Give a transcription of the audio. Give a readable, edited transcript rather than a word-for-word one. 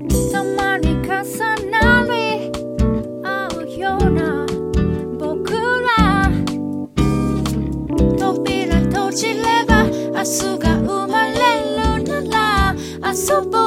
たまに重なり合うような僕ら扉閉じれば明日が生まれるなら遊ぼう